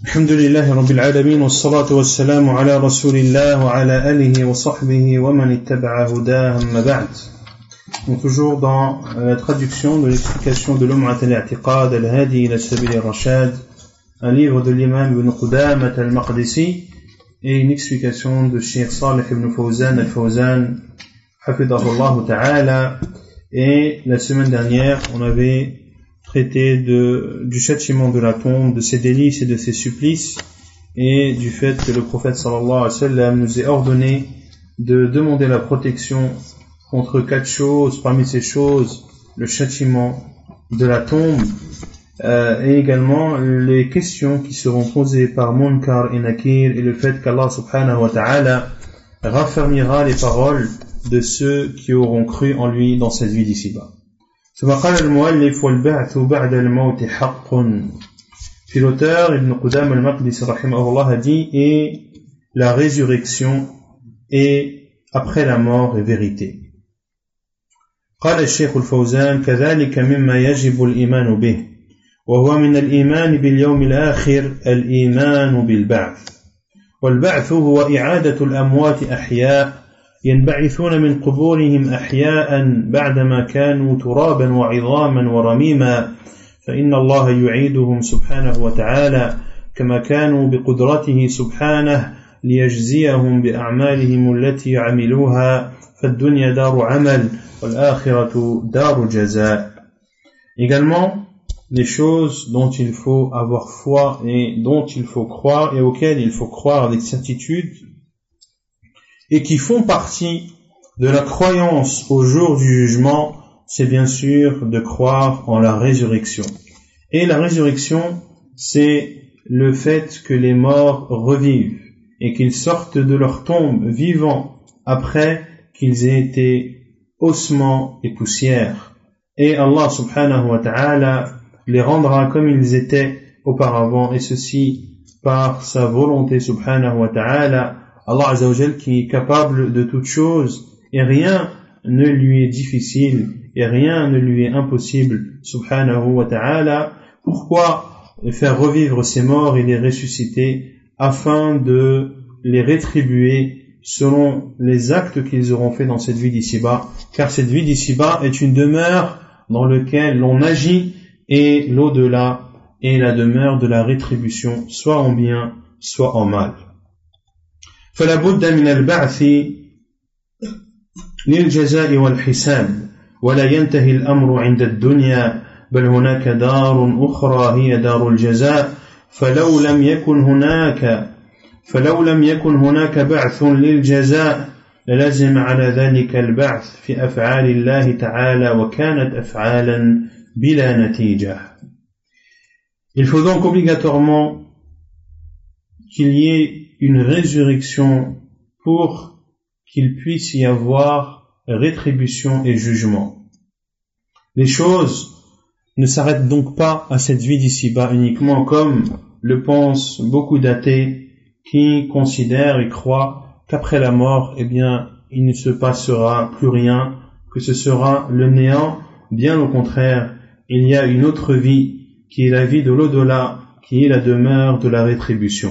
الحمد لله رب العالمين والصلاة والسلام على رسول الله وعلى آله وصحبه ومن اتبع هداه أما بعد. Donc toujours dans la traduction de l'explication de l'Um'at al-I'tiqad al-Hadi ila Sabil al-Rashad, un livre de l'imam Ibn Qudamah al-Maqdisi et une explication de Cheikh Salih ibn Fawzan al-Fawzan hafidhahullah ta'ala. Et la semaine dernière on avait traité du châtiment de la tombe, de ses délices et de ses supplices, et du fait que le prophète sallallahu alayhi wa sallam nous ait ordonné de demander la protection contre 4 choses, parmi ces choses, le châtiment de la tombe, et également les questions qui seront posées par Munkar et Nakir, et le fait qu'Allah subhanahu wa ta'ala raffermira les paroles de ceux qui auront cru en lui dans cette vie d'ici-bas. ثم قال المؤلف والبعث بعد الموت حق. Puis l'auteur Ibn Qudamah al-Maqdisi rahimahullah a dit, et la résurrection est après la mort est vérité. قال الشيخ الفوزان كذلك مما يجب الإيمان به وهو من الإيمان باليوم الآخر الإيمان بالبعث. والبعث هو إعادة الأموات أحياء ينبعثون من قبورهم أحياء بعدما كانوا ترابا وعظاما ورميما، فإن الله يعيدهم سبحانه وتعالى كما كانوا بقدرته سبحانه ليجزيهم بأعمالهم التي عملوها، فالدنيا دار عمل والآخرة دار جزاء. Également, les choses dont il faut avoir foi et dont il faut croire et auxquelles il faut croire avec certitude, et qui font partie de la croyance au jour du jugement, c'est bien sûr de croire en la résurrection. Et la résurrection, c'est le fait que les morts revivent et qu'ils sortent de leur tombe vivants après qu'ils aient été ossements et poussière. Et Allah subhanahu wa ta'ala les rendra comme ils étaient auparavant, et ceci par sa volonté subhanahu wa ta'ala. Allah Azza wa Jal qui est capable de toutes choses, et rien ne lui est difficile et rien ne lui est impossible subhanahu wa ta'ala. Pourquoi faire revivre ces morts et les ressusciter afin de les rétribuer selon les actes qu'ils auront fait dans cette vie d'ici-bas, car cette vie d'ici-bas est une demeure dans laquelle l'on agit, et l'au-delà est la demeure de la rétribution, soit en bien soit en mal. فلا بد من البعث للجزاء والحساب، ولا ينتهي الأمر عند الدنيا، بل هناك دار أخرى هي دار الجزاء. فلو لم يكن هناك بعث للجزاء للزم على ذلك البعث في أفعال الله تعالى وكانت أفعالا بلا نتيجة. Il faut donc obligatoirement qu'il y ait une résurrection pour qu'il puisse y avoir rétribution et jugement. Les choses ne s'arrêtent donc pas à cette vie d'ici-bas uniquement, comme le pensent beaucoup d'athées qui considèrent et croient qu'après la mort, eh bien, il ne se passera plus rien, que ce sera le néant. Bien au contraire, il y a une autre vie qui est la vie de l'au-delà, qui est la demeure de la rétribution.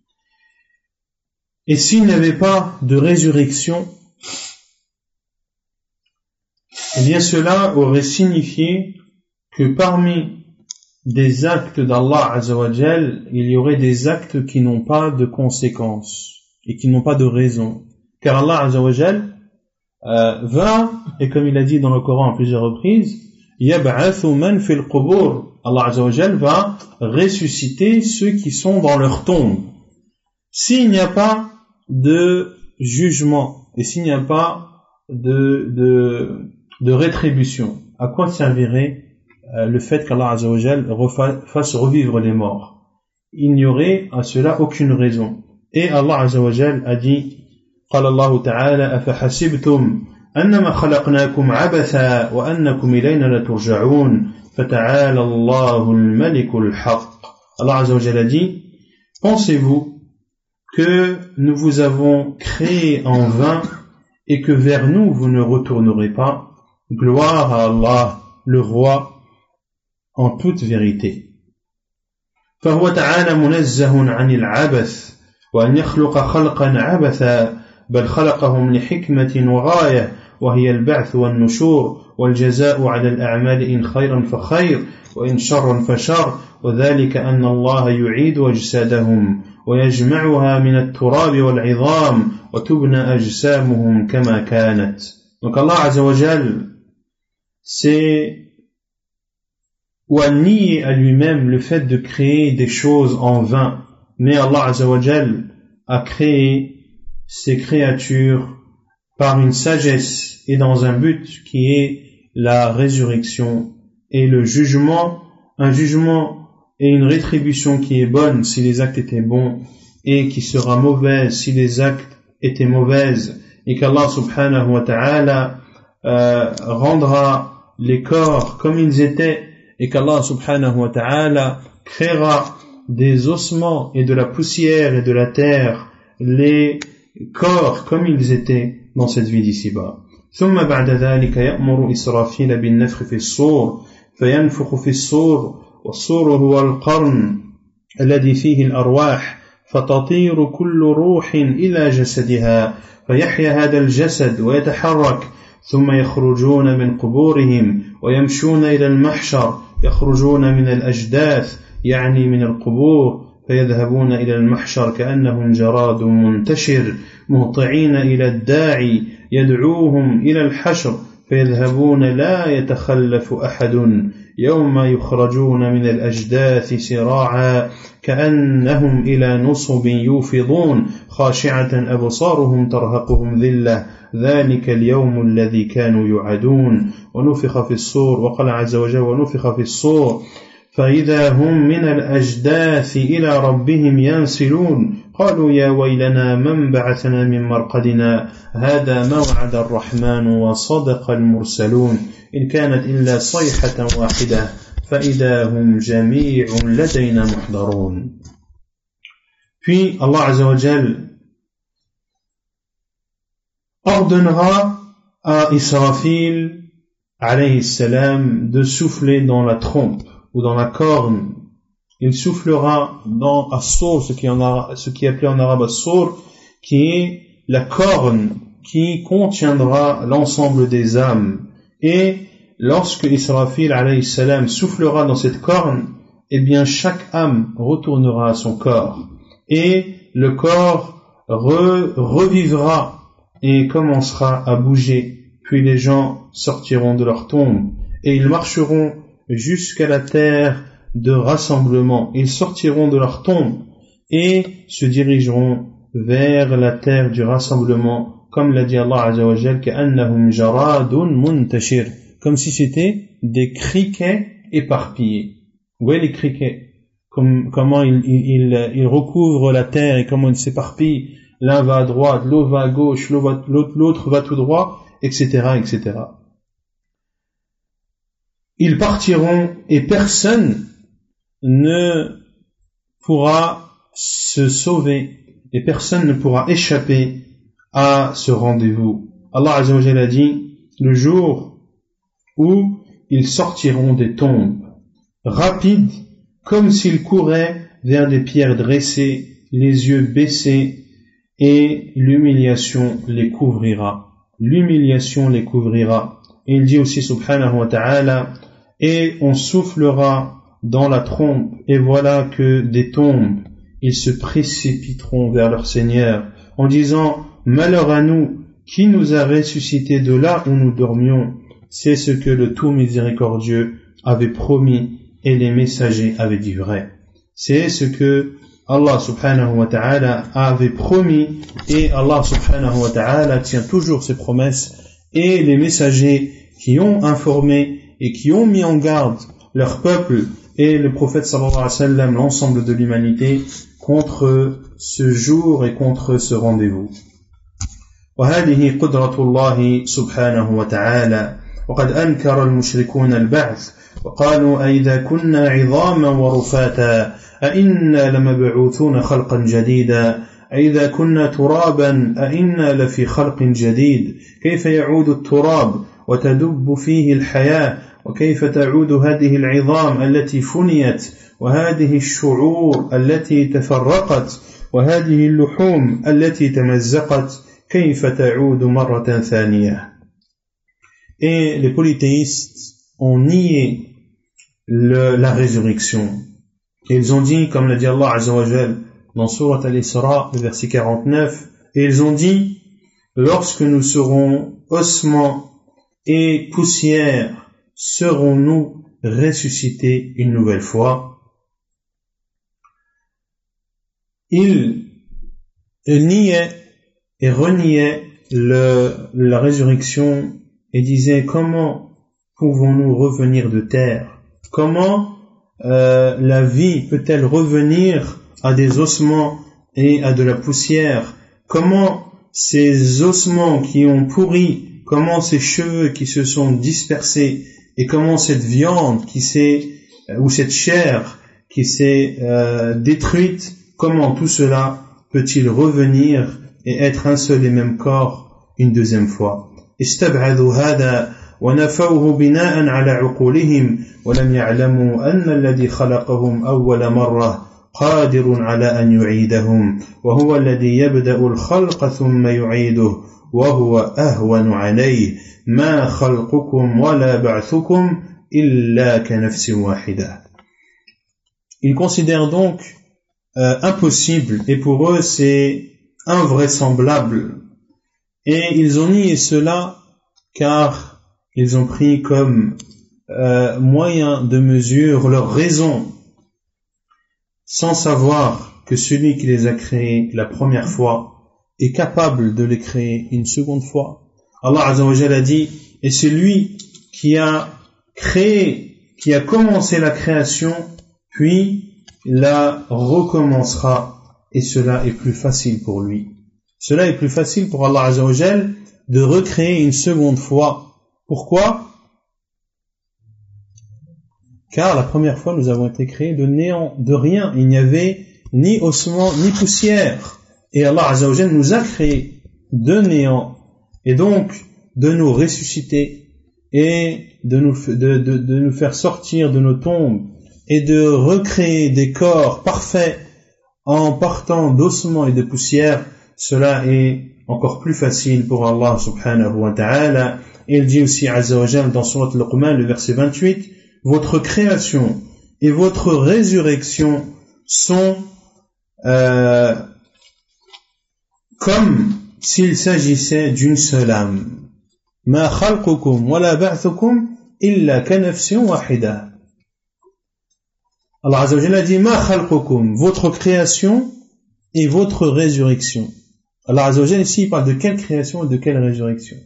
Et s'il n'y avait pas de résurrection, eh bien cela aurait signifié que parmi des actes d'Allah Azza wa Jal, il y aurait des actes qui n'ont pas de conséquences et qui n'ont pas de raison. Car Allah Azza wa Jal va, et comme il a dit dans le Coran à plusieurs reprises, yab'athu man fil qubur. Allah Azza wa Jal va ressusciter ceux qui sont dans leur tombe. S'il n'y a pas de jugement et s'il n'y a pas de rétribution, à quoi servirait le fait qu'Allah Azza wa Jal fasse revivre les morts? Il n'y aurait à cela aucune raison. Et Allah Azza wa Jal a dit, قال الله تعالى أفحسبتم أنما خلقناكم عبثا وأنكم إلينا لا ترجعون فتعالى الله الملك الحق. Allah Azza wa Jal a dit, pensez-vous que nous vous avons créé en vain et que vers nous vous ne retournerez pas? Gloire à Allah, le roi, en toute vérité. فهو تعالى منزه عن العبث وأن يخلق خلقا عبثا بل خلقهم لحكمة وغاية وهي البعث والنشور والجزاء على الأعمال إن خيرا فخير وإن شرا فشر وذلك أن الله يعيد أجسادهم ويجمعها من التراب والعظام وتبنى أجسامهم كما كانت. Donc Allah Azza wa Jal, c'est ou à nier à lui-même le fait de créer des choses en vain, mais Allah Azza wa Jal a créé ces créatures par une sagesse et dans un but qui est la résurrection et le jugement, un jugement et une rétribution qui est bonne si les actes étaient bons et qui sera mauvaise si les actes étaient mauvaises, et qu'Allah subhanahu wa ta'ala rendra les corps comme ils étaient, et qu'Allah subhanahu wa ta'ala créera des ossements et de la poussière et de la terre les corps comme ils étaient dans cette vie d'ici-bas. ثم بعد ذلك يأمر إسرافيل بالنفخ في الصور فينفخ في الصور والصور هو القرن الذي فيه الأرواح فتطير كل روح إلى جسدها فيحيا هذا الجسد ويتحرك ثم يخرجون من قبورهم ويمشون إلى المحشر يخرجون من الأجداث يعني من القبور فيذهبون إلى المحشر كأنهم جراد منتشر مهطعين إلى الداعي يدعوهم إلى الحشر فيذهبون لا يتخلف أحد يوم يخرجون من الأجداث سراعا كأنهم إلى نصب يوفضون خاشعة أبصارهم ترهقهم ذلة ذلك اليوم الذي كانوا يوعدون ونفخ في الصور وقال عز وجل ونفخ في الصور فإذا هم من الأجداث إلى ربهم ينسلون قالوا يا ويلنا من بعثنا من مرقدنا هذا ما وعد الرحمن وصدق المرسلون إن كانت إلا صيحة واحدة فإذا هم جميع لدينا محضرون. Puis Allah Azza wa Jal ordonnera à Israfil alayhi salam de souffler dans la trompe ou dans la corne. Il soufflera dans As-Sur, ce qui est appelé en arabe As-Sur, qui est la corne qui contiendra l'ensemble des âmes. Et lorsque Israfil alayhi salam soufflera dans cette corne, eh bien chaque âme retournera à son corps. Et le corps revivra et commencera à bouger. Puis les gens sortiront de leur tombe et ils marcheront jusqu'à la terre de rassemblement. Ils sortiront de leur tombe et se dirigeront vers la terre du rassemblement, comme l'a dit Allah Azza wa Jal, كأنهم جراد منتشر, comme si c'était des criquets éparpillés. Vous voyez les criquets, comment ils recouvrent la terre et comment ils s'éparpillent. L'un va à droite, l'autre va à gauche, l'autre va tout droit, etc., etc. Ils partiront et personne ne pourra se sauver et personne ne pourra échapper à ce rendez-vous. Allah Azza wa Jalla a dit le jour où ils sortiront des tombes, rapides comme s'ils couraient vers des pierres dressées, les yeux baissés, et l'humiliation les couvrira. L'humiliation les couvrira. Et il dit aussi subhanahu wa ta'ala, et on soufflera dans la trompe, et voilà que des tombes, ils se précipiteront vers leur Seigneur, en disant, malheur à nous, qui nous a ressuscités de là où nous dormions? C'est ce que le tout miséricordieux avait promis, et les messagers avaient dit vrai. C'est ce que Allah subhanahu wa ta'ala avait promis, et Allah subhanahu wa ta'ala tient toujours ses promesses, et les messagers qui ont informé et qui ont mis en garde leur peuple et le prophète sallallahu alayhi wa sallam, l'ensemble de l'humanité, contre ce jour et contre ce rendez-vous. وهذه قدرة الله سبحانه وتعالى وقد أنكر المشركون البعث وقالوا أئذا كنا عظاما ورفاتا أئنا لمبعوثون خلقا جديدا أئذا كنا ترابا أئنا لفي خلق جديد كيف يعود التراب وتدب فيه الحياة وكيف تعود هذه العظام التي فنيت وهذه الشعور التي تفرقت وهذه اللحوم التي تمزقت كيف تعود مرة ثانية. Et les polythéistes ont nié la résurrection. Et ils ont dit, comme l'a dit Allah Azza wa Jal dans Surat Al-Isra, le verset 49, et ils ont dit, lorsque nous serons ossements et poussière, serons-nous ressuscités une nouvelle fois? Ils niaient et reniaient la résurrection et disaient, comment pouvons-nous revenir de terre? Comment la vie peut-elle revenir à des ossements et à de la poussière? Comment ces ossements qui ont pourri, comment ces cheveux qui se sont dispersés, et comment cette viande ou cette chair qui s'est détruite, comment tout cela peut-il revenir et être un seul et même corps une deuxième fois? استبعدوا هذا ونفوه بناء على عقولهم ولم يعلموا أن الذي خلقهم أول مرة قادر على أن يعيدهم وهو الذي يبدأ الخلق ثم يعيده وهو أهون عليه ما خلقكم ولا بعثكم إلا كنفس واحدة. Ils considèrent donc impossible et pour eux c'est invraisemblable. Et ils ont nié cela car ils ont pris comme moyen de mesure leur raison, sans savoir que celui qui les a créés la première fois est capable de les créer une seconde fois. Allah Azza wa Jalla a dit, et c'est lui qui a créé, qui a commencé la création, puis la recommencera, et cela est plus facile pour lui. Cela est plus facile pour Allah Azza wa Jalla de recréer une seconde fois. Pourquoi? Car la première fois nous avons été créés de néant, de rien. Il n'y avait ni ossements ni poussière. Et Allah Azza wa Jalla nous a créés de néant. Et donc de nous ressusciter et de nous faire sortir de nos tombes et de recréer des corps parfaits en partant d'ossements et de poussière. Cela est encore plus facile pour Allah subhanahu wa ta'ala. Et il dit aussi Azza wa Jalla dans Surat Luqman, le verset 28, votre création et votre résurrection sont comme s'il s'agissait d'une seule âme. Ma khalqukum wa la ba'thukum illa ka nafsin wahida. Allah Azza wa Jalla dit ma khalqukum, votre création et votre résurrection. Allah Azza wa Jalla ici il parle de quelle création et de quelle résurrection?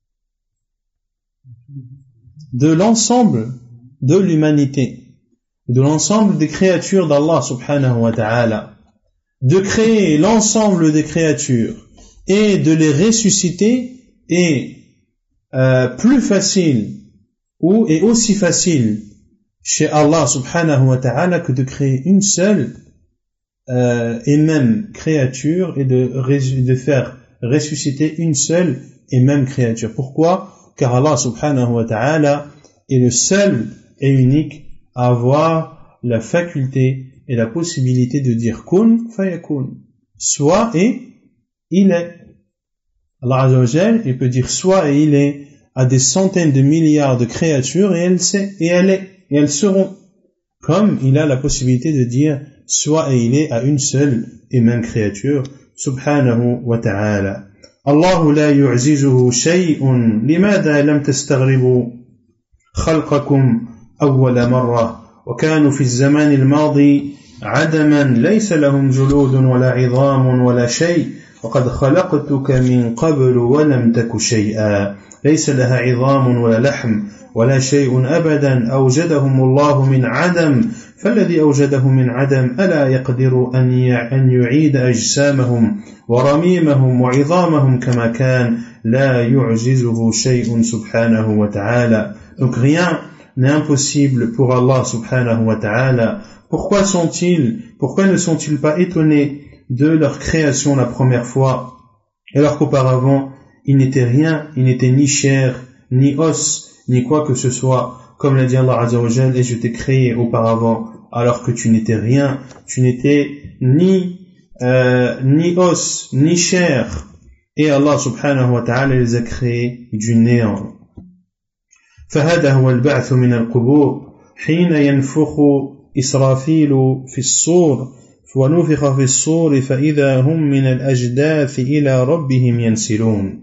De l'ensemble de l'humanité, de l'ensemble des créatures d'Allah subhanahu wa ta'ala, de créer l'ensemble des créatures et de les ressusciter est plus facile et aussi facile chez Allah subhanahu wa ta'ala que de créer une seule et même créature et de faire ressusciter une seule et même créature. Pourquoi? Car Allah subhanahu wa ta'ala est le seul et unique à avoir la faculté et la possibilité de dire kun fayakun, soit et il est. Allah Azza wa Jal, il peut dire soit et il est à des centaines de milliards de créatures et elle sait et elle est et elles seront, comme il a la possibilité de dire soit et il est à une seule et même créature subhanahu wa ta'ala. Allah la yu'zizuhu shay'un limada lam tastaghribu خلقكم أول مرة وكانوا في الزمان الماضي عدما ليس لهم جلود ولا عظام ولا شيء وقد خلقتك من قبل ولم تك شيئا ليس لها عظام ولا لحم ولا شيء أبدا أوجدهم الله من عدم فالذي أوجده من عدم ألا يقدر أن يعيد أجسامهم ورميمهم وعظامهم كما كان لا يعجزه شيء سبحانه وتعالى. Donc rien n'est impossible pour Allah subhanahu wa ta'ala. Pourquoi ne sont-ils pas étonnés de leur création la première fois, alors qu'auparavant, il n'était rien, il n'était ni chair, ni os, ni quoi que ce soit, comme l'a dit Allah Azza wa Jal, et je t'ai créé auparavant alors que tu n'étais rien, tu n'étais ni os, ni chair, et Allah subhanahu wa ta'ala les a créés du néant. فهذا هو البعث من القبور حين ينفخ إسرافيل في الصور ونفخ في الصور فإذا هم من الأجداث إلى ربهم ينسلون.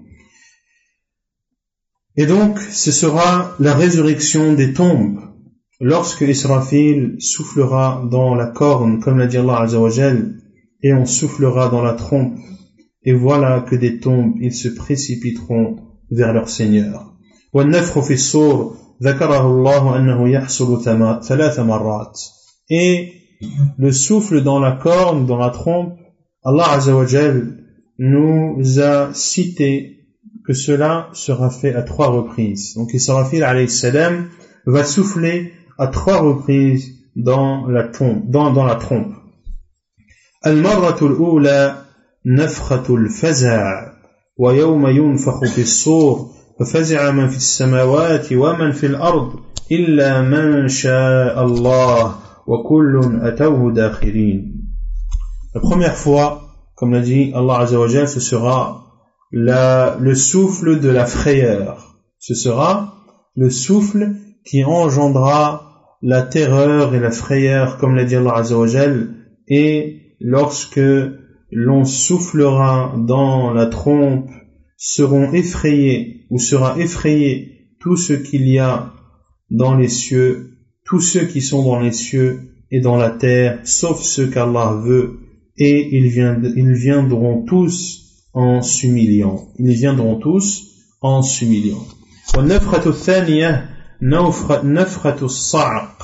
Et donc, ce sera la résurrection des tombes lorsque Israfil soufflera dans la corne, comme l'a dit Allah Azza wa Jal, et on soufflera dans la trompe, et voilà que des tombes, ils se précipiteront vers leur Seigneur. وَالنَّفْخُ فِي الصُّورِ ذَكَرَهُ اللَّهُ أَنَّهُ يَحْصُلُ ثَلَاثَ مَرَّاتٍ. Et le souffle dans la corne, dans la trompe, Allah Azza wa Jal nous a cité que cela sera fait à 3 reprises. Donc Israfil alayhi salam va souffler à 3 reprises dans la trompe. المرة الأولى نفخة الفزع ويوم ينفخ في الصور ففزع من في السماوات ومن في الأرض إلا من شاء الله وكل أتوه داخرين. La première fois, comme l'a dit Allah Azza wa Jal, ce sera le souffle de la frayeur. Ce sera le souffle qui engendra la terreur et la frayeur, comme l'a dit Allah Azza wa Jal, et lorsque l'on soufflera dans la trompe, seront effrayés ou sera effrayé tout ce qu'il y a dans les cieux, tous ceux qui sont dans les cieux et dans la terre, sauf ceux qu'Allah veut, et ils viendront tous en s'humiliant. Ils viendront tous en s'humiliant. والنفخة الثانية نفخة الصعق.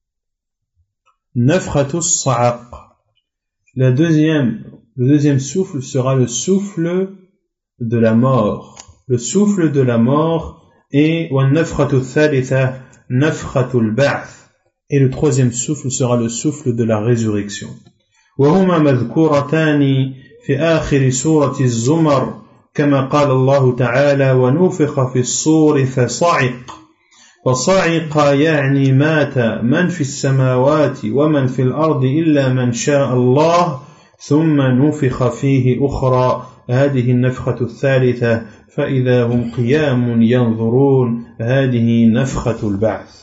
نفخة الصعق. Le deuxième souffle sera le souffle de la mort. Le souffle de la mort et والنفخة الثالثة نفخة البعث. Et le troisième souffle sera le souffle de la résurrection. وهما مذكورتان في آخر سورة الزمر كما قال الله تعالى ونفخ في الصور فصعق وصعق يعني مات من في السماوات ومن في الأرض إلا من شاء الله ثم نفخ فيه أخرى هذه النفخة الثالثة فإذا هم قيام ينظرون هذه نفخة البعث.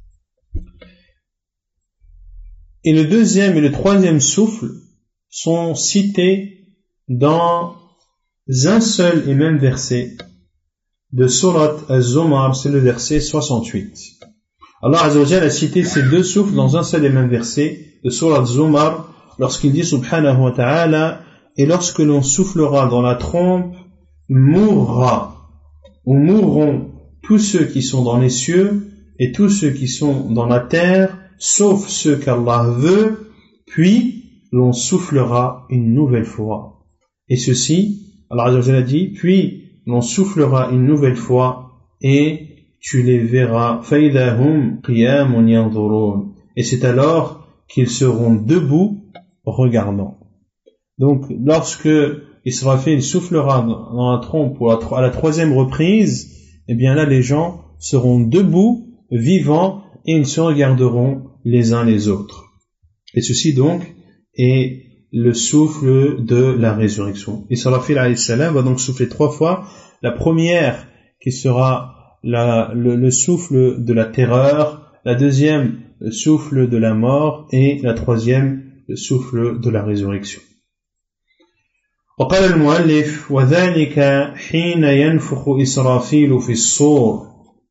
Et le deuxième et le troisième souffle sont cités dans un seul et même verset de Surat Az-Zumar, c'est le verset 68. Allah Azza wa Jalla a cité ces deux souffles dans un seul et même verset de Surat Az-Zumar lorsqu'il dit subhanahu wa ta'ala, et lorsque l'on soufflera dans la trompe, mourra ou mourront tous ceux qui sont dans les cieux et tous ceux qui sont dans la terre, sauf ceux qu'Allah veut, puis l'on soufflera une nouvelle fois. Et ceci, Allah Azza wa Jalla dit, puis l'on soufflera une nouvelle fois et tu les verras. فَإِذَا هُمْ قِيَامٌ يَنْظُرُونَ. Et c'est alors qu'ils seront debout regardant. Donc, lorsque Israfil soufflera dans la trompe à la troisième reprise, eh bien là, les gens seront debout, vivants, et ils se regarderont les uns les autres. Et ceci donc est le souffle de la résurrection. Israfil alayhi salam va donc souffler 3 fois. La première qui sera le souffle de la terreur, la deuxième le souffle de la mort et la troisième le souffle de la résurrection. وقال المؤلف وذلك حين ينفخ إسرافيل في الصور.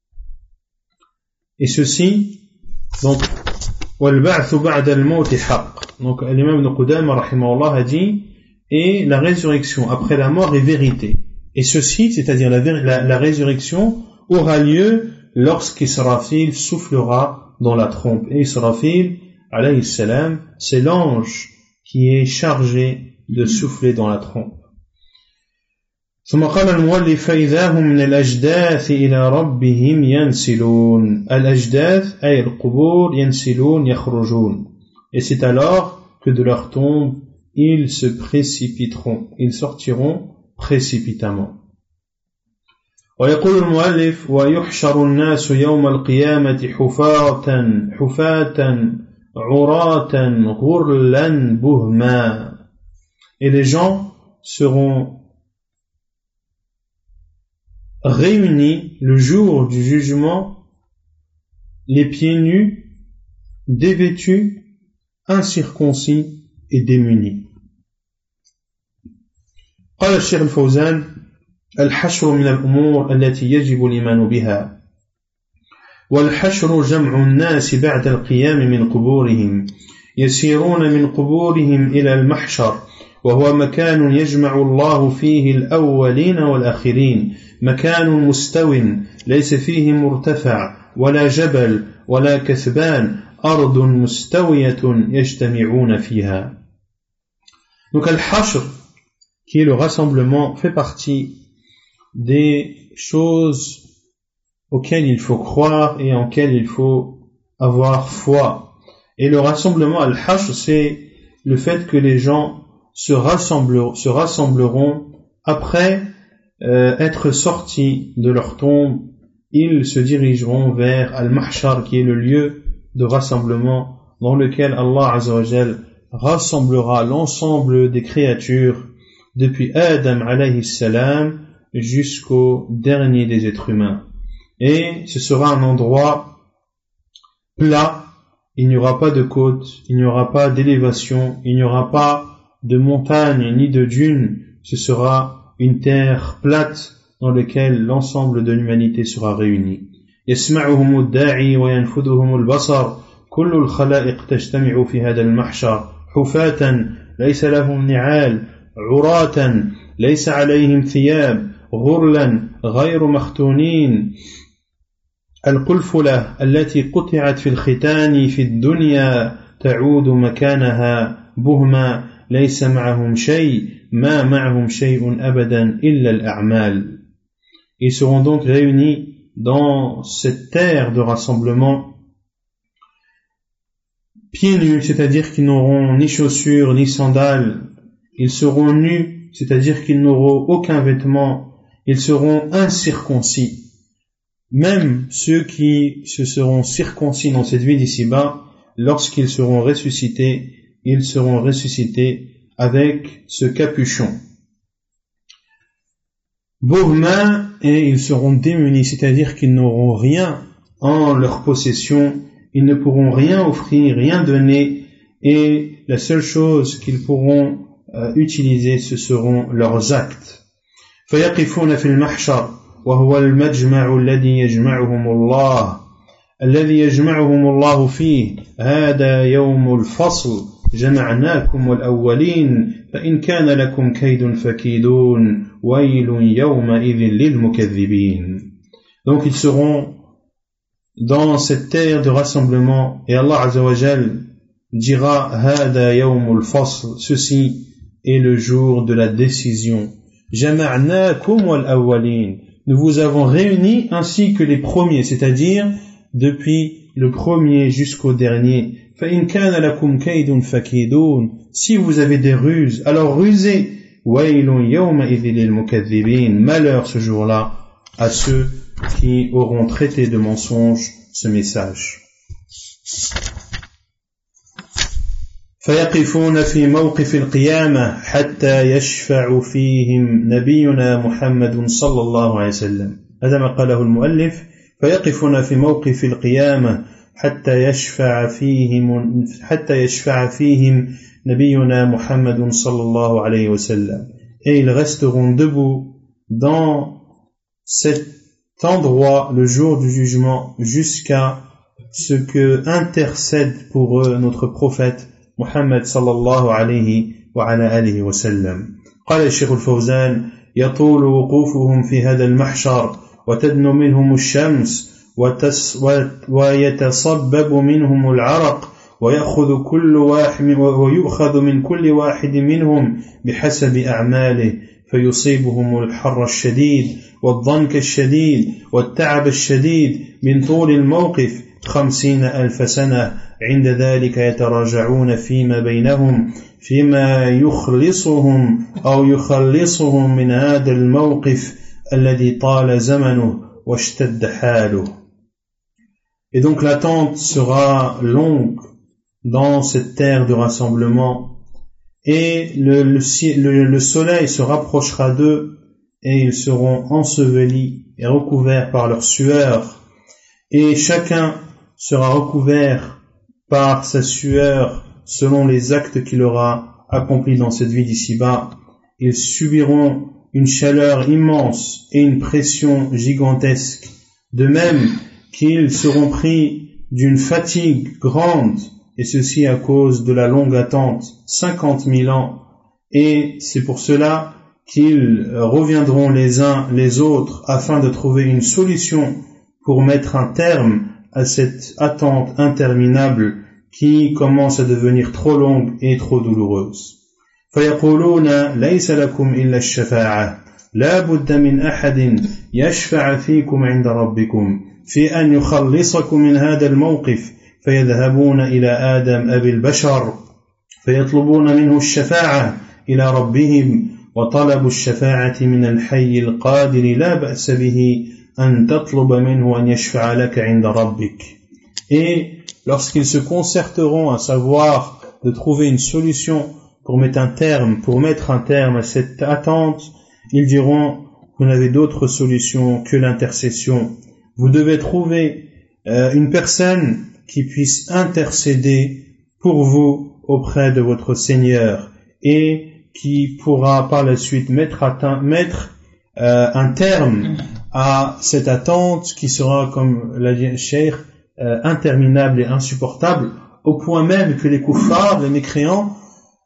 Et ceci donc والبعث بعد الموت حق. Donc l'imam Ibn Qudama rahimahullah a dit et la résurrection après la mort est vérité. Et ceci, c'est-à-dire la résurrection aura lieu lorsqu'Israfil soufflera dans la trompe. Et Israfil alayhi salam, c'est l'ange qui est chargé de souffler dans la trompe. ثم قال المؤلف فإذا هم من الأجداث إلى ربهم ينسلون. الأجداث أي القبور ينسلون يخرجون. Et c'est alors que de leur tombe ils se précipiteront, ils sortiront précipitamment. ويقول المؤلف ويحشر الناس يوم القيامة حفاة عُرَاةً غُرْلًا بُهْمًا. Et les gens seront réunis le jour du jugement, les pieds nus, dévêtus, incirconcis et démunis. قال الشيخ الفوزان: الحشر من الأمور التي يجب الإيمان بها، والحشر جمع الناس بعد القيام من قبورهم، يسيرون من قبورهم إلى المحشر، وهو مكان يجمع الله فيه الأولين والآخرين، مكان مستو ليس فيه مرتفع ولا جبل ولا كثبان، أرض مستوية يجتمعون فيها. Donc al-hashr, qui est le rassemblement, fait partie des choses auxquelles il faut croire et en lesquelles il faut avoir foi. Et le rassemblement al-hashr, c'est le fait que les gens se rassembleront après être sortis de leur tombe. Ils se dirigeront vers al-mahshar, qui est le lieu de rassemblement dans lequel Allah Azza wa Jal rassemblera l'ensemble des créatures depuis Adam alayhi salam jusqu'au dernier des êtres humains. Et ce sera un endroit plat, il n'y aura pas de côte, il n'y aura pas d'élévation, il n'y aura pas de montagne ni de dunes, ce sera une terre plate dans laquelle l'ensemble de l'humanité sera réunie. يسمعهم الداعي وينفذهم البصر كل الخلائق تجتمع في هذا المحشر حفاة ليس لهم نعال عراة ليس عليهم ثياب غرلا غير مختونين القلفلة التي قطعت في الختان في الدنيا تعود مكانها بهما ليس معهم شيء ما معهم شيء أبدا إلا الأعمال. Ils seront donc réunis dans cette terre de rassemblement pieds nus, c'est-à-dire qu'ils n'auront ni chaussures ni sandales. Ils seront nus, c'est-à-dire qu'ils n'auront aucun vêtement. Ils seront incirconcis. Même ceux qui se seront circoncis dans cette vie d'ici-bas, lorsqu'ils seront ressuscités, ils seront ressuscités avec ce capuchon. Bohma, et ils seront démunis, c'est-à-dire qu'ils n'auront rien en leur possession, ils ne pourront rien offrir, rien donner, et la seule chose qu'ils pourront utiliser, ce seront leurs actes. فيقفون في المحشر وهو المجمع الذي يجمعهم الله فيه هذا يوم الفصل جمعناكم الأولين فإن كان لكم كيد فكيدون ويل يومئذ للمكذبين. Donc ils seront dans cette terre de rassemblement et Allah Azza wa Jal dira هذا يوم الفصل, ceci est le jour de la décision. جمعناكم الأولين, nous vous avons réunis ainsi que les premiers, c'est-à-dire depuis le premier jusqu'au dernier. فإن كان لكم كيد فكيدون, si vous avez des ruses, alors rusez. ويل يومئذ للمكذبين, malheur ce jour-là à ceux qui auront traité de mensonge ce message. فيقفون في موقف القيامة حتى يشفع فيهم نبينا محمد صلى الله عليه وسلم. هذا ما قاله المؤلف. فيقفون في موقف القيامة حتى يشفع فيهم نبينا محمد صلى الله عليه وسلم. Et ils resteront debout dans cet endroit le jour du jugement jusqu'à ce que intercède pour eux notre prophète محمد صلى الله عليه وعلى آله وسلم. قال الشيخ الفوزان: يطول وقوفهم في هذا المحشر وتدنو منهم الشمس ويتصبب منهم العرق ويؤخذ من كل واحد منهم بحسب أعماله فيصيبهم الحر الشديد والضنك الشديد والتعب الشديد من طول الموقف 50,000 سنة. عند ذلك يتراجعون فيما بينهم فيما يخلصهم من هذا الموقف الذي طال زمنه واشتد حاله. Et donc l'attente sera longue dans cette terre de rassemblement, et le soleil se rapprochera d'eux, et ils seront ensevelis et recouverts par leur sueur, et chacun sera recouvert par sa sueur selon les actes qu'il aura accomplis dans cette vie d'ici-bas. Ils subiront une chaleur immense et une pression gigantesque, de même qu'ils seront pris d'une fatigue grande, et ceci à cause de la longue attente, 50 000 ans, et c'est pour cela qu'ils reviendront les uns les autres afin de trouver une solution pour mettre un terme à cette attente interminable qui commence à devenir trop longue et trop douloureuse. فيقولون ليس لكم إلا الشفاعة لا بد من أحد يشفع فيكم عند ربكم في أن يخلصكم من هذا الموقف فيذهبون إلى آدم أبي البشر فيطلبون منه الشفاعة إلى ربهم وطلب الشفاعة من الحي القادر لا بأس به أن تطلب منه أن يشفع لك عند ربك. Et lorsqu'ils se concerteront à savoir de trouver une solution pour mettre un terme à cette attente, ils diront: vous n'avez d'autre solution que l'intercession. Vous devez trouver une personne qui puisse intercéder pour vous auprès de votre Seigneur et qui pourra par la suite mettre un terme à cette attente qui sera, comme l'a dit le cheikh, interminable et insupportable, au point même que les kuffars, les mécréants,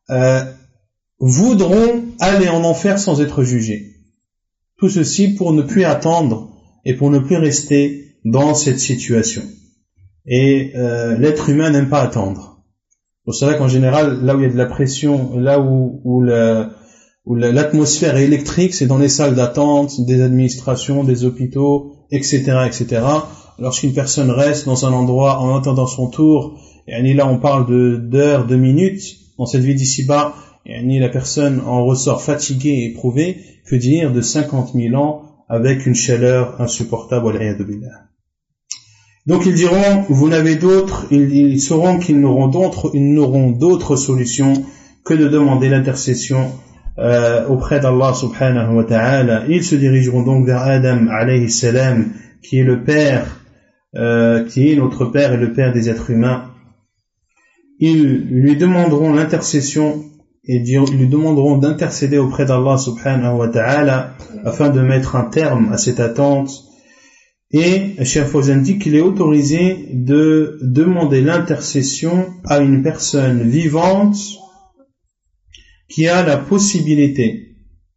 voudront aller en enfer sans être jugés. Tout ceci pour ne plus attendre et pour ne plus rester dans cette situation. Et l'être humain n'aime pas attendre. C'est vrai qu'en général, là où il y a de la pression, là où l'atmosphère est électrique, c'est dans les salles d'attente, des administrations, des hôpitaux, etc., etc. Lorsqu'une personne reste dans un endroit en attendant son tour, et là on parle d'heures, de minutes, dans cette vie d'ici-bas, et la personne en ressort fatiguée et éprouvée, que dire de 50 000 ans avec une chaleur insupportable, wal-'iyadhu billah. Donc ils diront, vous n'avez d'autre, ils sauront qu'ils n'auront d'autre solution que de demander l'intercession auprès d'Allah subhanahu wa ta'ala. Ils se dirigeront donc vers Adam alayhi salam, qui est le père, qui est notre père et le père des êtres humains. Ils lui demanderont l'intercession et lui demanderont d'intercéder auprès d'Allah subhanahu wa ta'ala afin de mettre un terme à cette attente. Et Cheikh Fawzan dit qu'il est autorisé de demander l'intercession à une personne vivante qui a la possibilité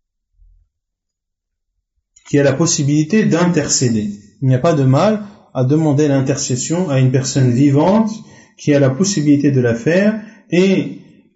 d'intercéder. Il n'y a pas de mal à demander l'intercession à une personne vivante qui a la possibilité de la faire et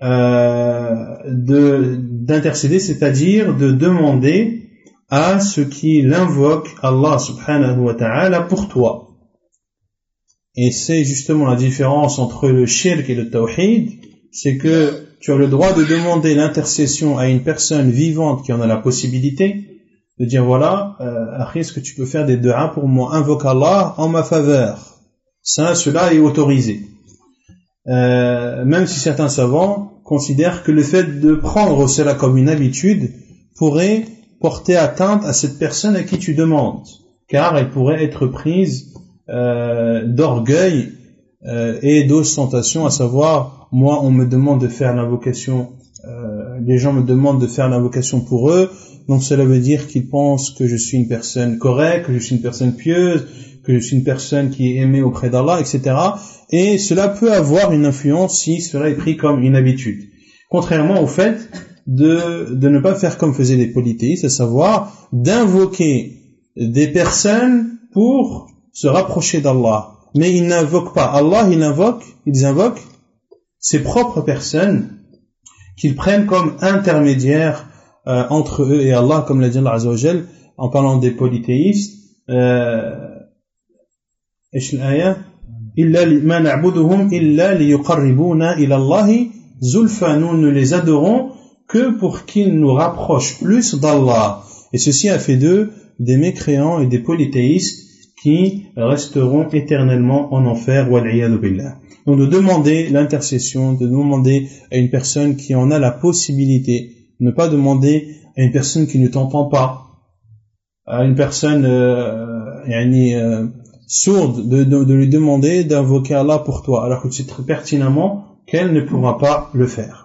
d'intercéder, c'est-à-dire de demander à ce qui l'invoque Allah subhanahu wa ta'ala pour toi. Et c'est justement la différence entre le shirk et le tawhid, c'est que tu as le droit de demander l'intercession à une personne vivante qui en a la possibilité, de dire voilà, est-ce que tu peux faire des du'a pour moi, invoque Allah en ma faveur. Cela est autorisé. Même si certains savants considèrent que le fait de prendre cela comme une habitude pourrait porter atteinte à cette personne à qui tu demandes, car elle pourrait être prise d'orgueil et d'ostentation, à savoir, moi on me demande de faire l'invocation, les gens me demandent de faire l'invocation pour eux, donc cela veut dire qu'ils pensent que je suis une personne correcte, que je suis une personne pieuse, que je suis une personne qui est aimée auprès d'Allah, etc. Et cela peut avoir une influence si cela est pris comme une habitude. Contrairement au fait de ne pas faire comme faisaient les polythéistes, à savoir d'invoquer des personnes pour se rapprocher d'Allah. Mais ils n'invoquent pas Allah, ils invoquent ses propres personnes qu'ils prennent comme intermédiaires entre eux et Allah, comme l'a dit Allah Azza wa Jal en parlant des polythéistes. إِلَّا مَا نَعْبُدُهُمْ إِلَّا لِيُقَرِّبُونَا إِلَى اللَّهِ زُلْفًا. Nous ne les adorons que pour qu'ils nous rapprochent plus d'Allah. Et ceci a fait d'eux des mécréants et des polythéistes qui resteront éternellement en enfer, wal-'iyadhu billah. Donc de demander l'intercession, de demander à une personne qui en a la possibilité, ne pas demander à une personne qui ne t'entend pas, à une personne sourde, de lui demander d'invoquer Allah pour toi, alors que tu sais très pertinemment qu'elle ne pourra pas le faire.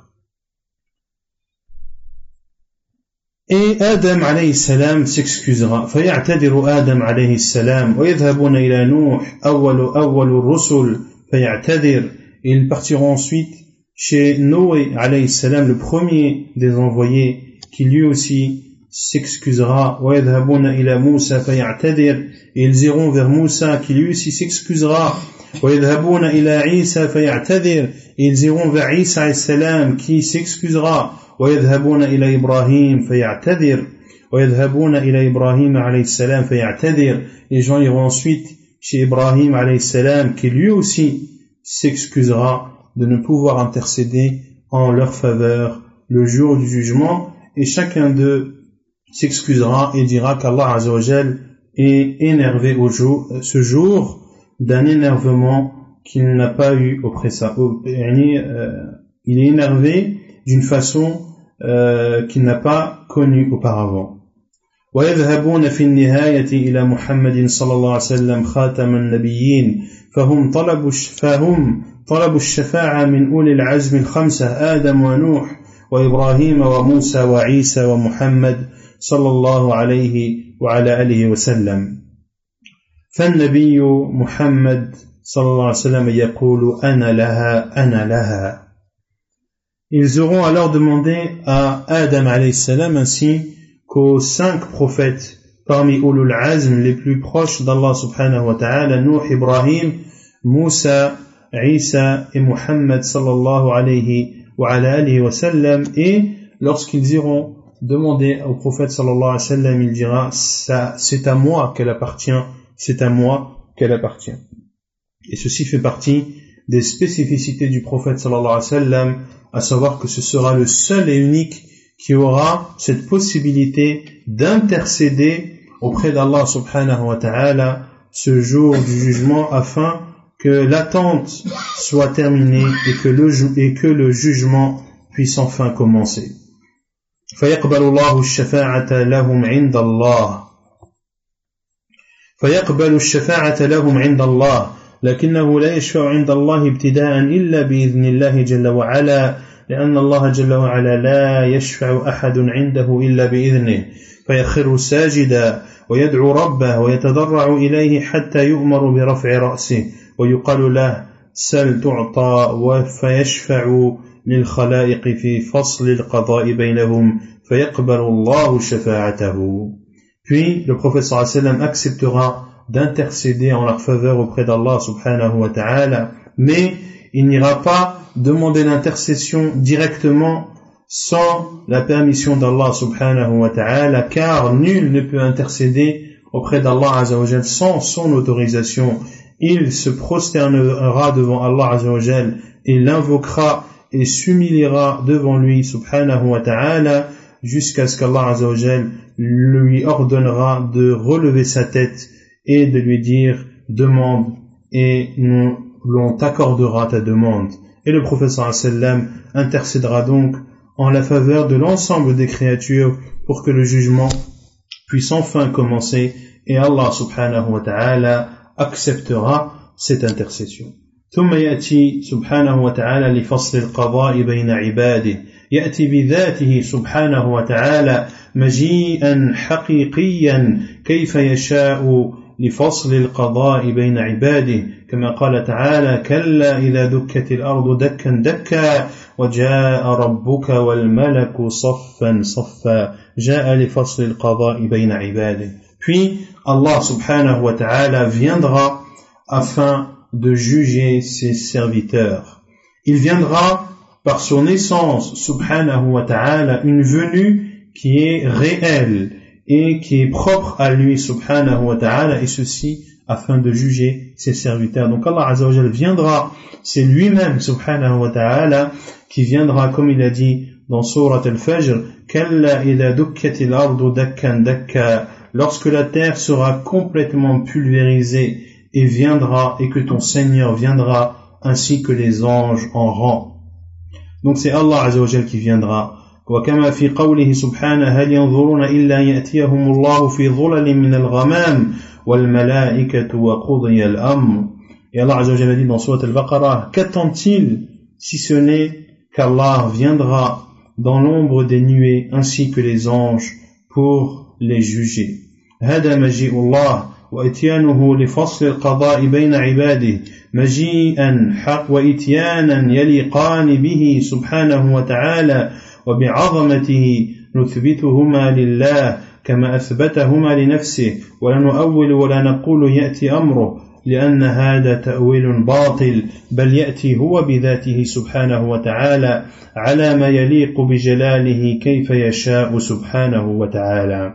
Et Adam alayhi salam s'excusera. فيعتذر آدم عليه السلام ويذهبون إلى نوح أول الرسل فيعتذر. Ils partiront ensuite chez Noé alayhi salam, le premier des envoyés, qui lui aussi s'excusera. ويذهبون إلى موسى فيعتذر. Et ils iront vers Moussa, qui lui aussi s'excusera. ويذهبون إلى عيسى فيعتذر. Et ils iront vers Isa alayhi salam, qui s'excusera. ويذهبون إلى إبراهيم فيعتذر ويذهبون إلى إبراهيم عليه السلام فيعتذر. Les gens iront ensuite chez Ibrahim alayhi salam, qui lui aussi s'excusera de ne pouvoir intercéder en leur faveur le jour du jugement, et chacun d'eux s'excusera et dira qu'Allah Azza wa Jal est énervé ce jour d'un énervement qu'il n'a pas eu auparavant. Il est énervé d'une façon qu'il n'a pas connue auparavant. ويذهبون في النهاية إلى محمد صلى الله عليه وسلم خاتم النبيين فهم طلبوا الشفاعة من أولي العزم الخمسة آدم ونوح وإبراهيم وموسى وعيسى ومحمد صلى الله عليه وعلى آله وسلم. فالنبي محمد صلى الله عليه وسلم يقول أنا لها. Ils auront alors demandé à Adam alayhi salam ainsi qu'aux 5 prophètes parmi Ulul Azm les plus proches d'Allah subhanahu wa ta'ala, Nuh, Ibrahim, Moussa, Isa et Muhammad sallallahu alayhi wa ala alihi wa sallam. Et lorsqu'ils iront demander au prophète sallallahu alayhi wa sallam, il dira c'est à moi qu'elle appartient. Et ceci fait partie des spécificités du prophète sallallahu alayhi wa sallam, à savoir que ce sera le seul et unique qui aura cette possibilité d'intercéder auprès d'Allah subhanahu wa ta'ala ce jour du jugement, afin que l'attente soit terminée et que le jugement puisse enfin commencer. فيقبل الله الشفاعة لهم عند الله لكنه لا يشفع عند الله ابتداء إلا بإذن الله جل وعلا لأن الله جل وعلا لا يشفع أحد عنده إلا بإذنه فيخر ساجدا ويدعو ربه ويتضرع إليه حتى يؤمر برفع رأسه ويقال له سل تعطى فيشفع للخلائق في فصل القضاء بينهم فيقبل الله شفاعته. Puis le prophète sallallahu alayhi wa sallam acceptera d'intercéder en leur faveur auprès d'Allah subhanahu wa ta'ala, mais il n'ira pas demander l'intercession directement sans la permission d'Allah subhanahu wa ta'ala, car nul ne peut intercéder auprès d'Allah azza wa jal sans son autorisation. Il se prosternera devant Allah azza wa jal et l'invoquera et s'humiliera devant lui subhanahu wa ta'ala jusqu'à ce qu'Allah azza wa jal lui ordonnera de relever sa tête et de lui dire demande et l'on t'accordera ta demande. Et le prophète sallallahu alayhi wa sallam intercédera donc en la faveur de l'ensemble des créatures pour que le jugement puisse enfin commencer, et Allah subhanahu wa ta'ala acceptera cette intercession. ثم يأتي سبحانه وتعالى لفصل القضاء بين عباده يأتي بذاته سبحانه وتعالى مجيئا حقيقيا كيف يشاء لفصل القضاء بين عباده كما قال تعالى كلا إذا دكت الأرض دكا دكا وجاء ربك والملك صفا صفا جاء لفصل القضاء بين عباده. Puis Allah subhanahu wa ta'ala viendra afin de juger ses serviteurs. Il viendra par son essence subhanahu wa ta'ala, une venue qui est réelle et qui est propre à lui subhanahu wa ta'ala, et ceci afin de juger ses serviteurs. Donc Allah azza wa jalla viendra, c'est lui-même subhanahu wa ta'ala qui viendra, comme il a dit dans sourate al-Fajr, kalla idha dukkatil ardu dakkan dakka, lorsque la terre sera complètement pulvérisée, et viendra, et que ton Seigneur viendra ainsi que les anges en rang. Donc c'est Allah Azza wa Jal qui viendra. وكما في قوله سبحانه هل ينظرون إلا يأتيهم الله في ظلل من الغمام والملائكة وقضي الأمر. Et Allah Azza wa Jal a dit dans Sourate Al-Baqarah, qu'attend-il si ce n'est qu'Allah viendra dans l'ombre des nuées ainsi que les anges pour les juger. هذا مجيء الله وإتيانه لفصل القضاء بين عباده مجيئا حق وإتيانا يليقان به سبحانه وتعالى وبعظمته نثبتهما لله كما أثبتهما لنفسه ولا نؤول ولا نقول يأتي أمره لأن هذا تأويل باطل بل يأتي هو بذاته سبحانه وتعالى على ما يليق بجلاله كيف يشاء سبحانه وتعالى.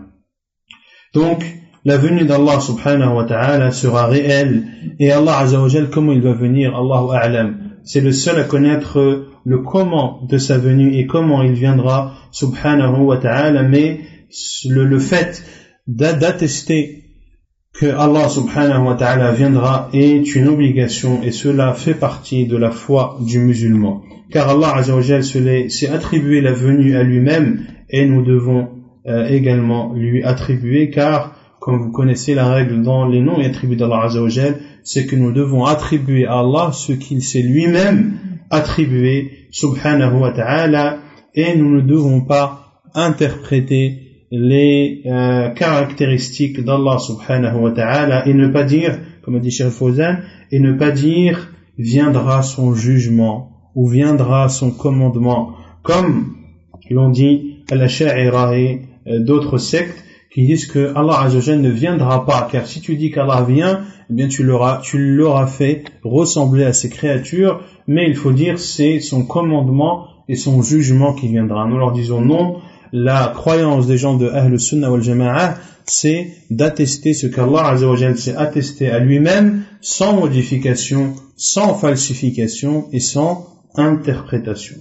Donc, la venue d'Allah subhanahu wa ta'ala sera réelle et Allah azza wa jal, comment il va venir, Allahu a'lam. C'est le seul à connaître le comment de sa venue et comment il viendra subhanahu wa ta'ala, mais le fait d'attester que Allah subhanahu wa ta'ala viendra est une obligation et cela fait partie de la foi du musulman. Car Allah azza wa jal s'est attribué la venue à lui-même et nous devons également lui attribuer, car comme vous connaissez la règle dans les noms et attributs d'Allah Azza wa Jal, c'est que nous devons attribuer à Allah ce qu'il s'est lui-même attribué, subhanahu wa ta'ala, et nous ne devons pas interpréter les caractéristiques d'Allah subhanahu wa ta'ala et ne pas dire, comme a dit Cheikh Fawzan, et ne pas dire viendra son jugement ou viendra son commandement, comme l'ont dit Al-Asha'ira et d'autres sectes qui disent que Allah Azza wa Jal ne viendra pas, car si tu dis qu'Allah vient, eh bien tu l'auras fait ressembler à ses créatures, mais il faut dire c'est son commandement et son jugement qui viendra. Nous leur disons non, la croyance des gens de Ahl Sunnah wal Jama'ah, c'est d'attester ce qu'Allah Azza wa Jal s'est attesté à lui-même, sans modification, sans falsification et sans interprétation.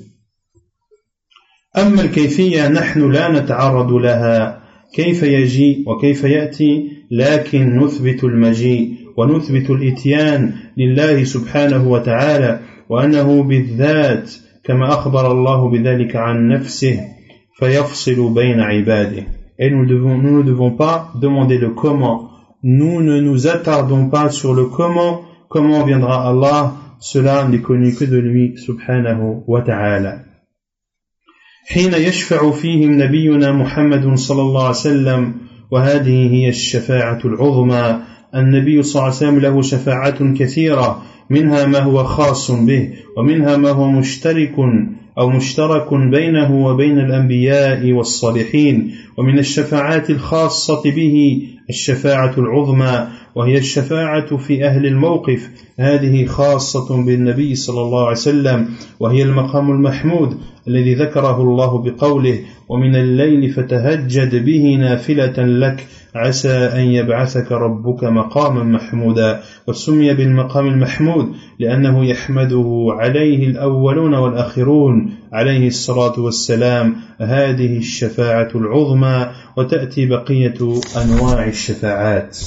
أما الكيفية نحن لا نتعرض لها كيف يجي وكيف يأتي لكن نثبت المجيء ونثبت الإتيان لله سبحانه وتعالى وأنه بالذات كما أخبر الله بذلك عن نفسه فيفصل بين عباده. Et nous ne devons pas demander le comment. Nous ne nous attardons pas sur le comment viendra Allah. Cela n'est connu que de lui subhanahu wa ta'ala. حين يشفع فيهم نبينا محمد صلى الله عليه وسلم وهذه هي الشفاعة العظمى. النبي صلى الله عليه وسلم له شفاعات كثيرة منها ما هو خاص به ومنها ما هو مشترك بينه وبين الأنبياء والصالحين ومن الشفاعات الخاصة به الشفاعة العظمى وهي الشفاعة في أهل الموقف هذه خاصة بالنبي صلى الله عليه وسلم وهي المقام المحمود الذي ذكره الله بقوله ومن الليل فتهجد به نافلة لك عسى أن يبعثك ربك مقاما محمودا وسمي بالمقام المحمود لأنه يحمده عليه الأولون والآخرون عليه الصلاة والسلام هذه الشفاعة العظمى وتأتي بقية أنواع الشفاعات.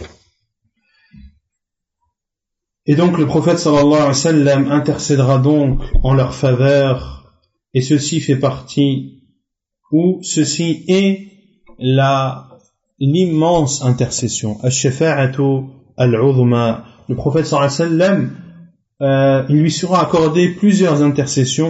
Et donc le prophète sallallahu alayhi wa sallam intercédera donc en leur faveur, et ceci fait partie, ou ceci est l'immense intercession, al-shafa'atu al-'uzma. Le prophète sallallahu alayhi wa sallam, il lui sera accordé plusieurs intercessions.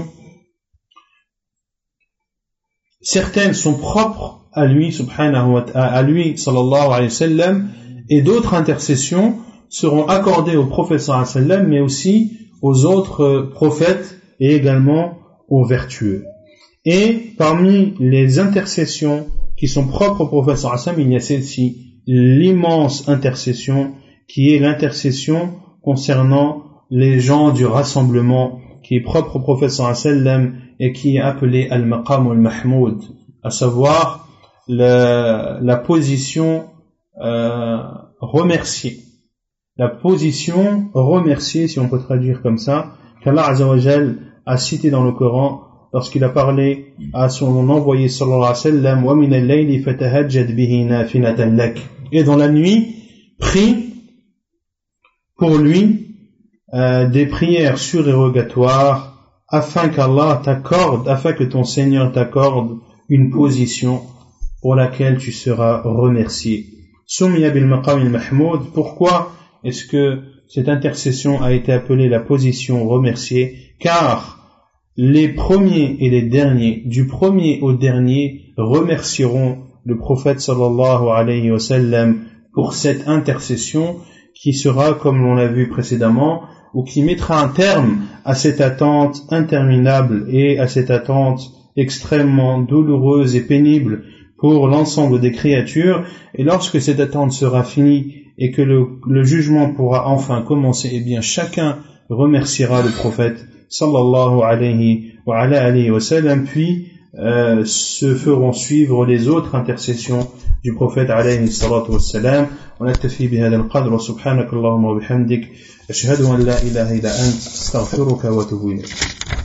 Certaines sont propres à lui, subhanahu wa ta'ala, à lui sallallahu alayhi wa sallam, et d'autres intercessions seront accordés au prophète sallallahu alayhi wa sallam, mais aussi aux autres prophètes et également aux vertueux. Et parmi les intercessions qui sont propres au prophète sallallahu alayhi wa sallam, il y a celle-ci, l'immense intercession, qui est l'intercession concernant les gens du rassemblement, qui est propre au prophète sallallahu alayhi wa sallam et qui est appelée al-maqam al-mahmoud, à savoir la position remerciée. La position remerciée, si on peut traduire comme ça, qu'Allah Azza wa Jal a cité dans le Coran lorsqu'il a parlé à son envoyé sallallahu alayhi wa sallam wa min al-layli fatahajjad bihi nafilatan lak. Et dans la nuit, prie pour lui des prières surérogatoires afin que ton Seigneur t'accorde une position pour laquelle tu seras remercié. Summiya bil maqam al mahmoud. Pourquoi est-ce que cette intercession a été appelée la position remerciée? Car les premiers et les derniers, du premier au dernier, remercieront le prophète sallallahu alayhi wa sallam pour cette intercession qui sera, comme l'on l'a vu précédemment, ou qui mettra un terme à cette attente interminable et à cette attente extrêmement douloureuse et pénible pour l'ensemble des créatures. Et lorsque cette attente sera finie et que le jugement pourra enfin commencer, eh bien chacun remerciera le prophète sallallahu alayhi wa sallam, puis se feront suivre les autres intercessions du prophète alayhi salatu wassalam. ونكتفي بهذا القدر وسبحانك اللهم وبحمدك أشهد أن لا إله إلا أنت أستغفرك وأتوب إليك.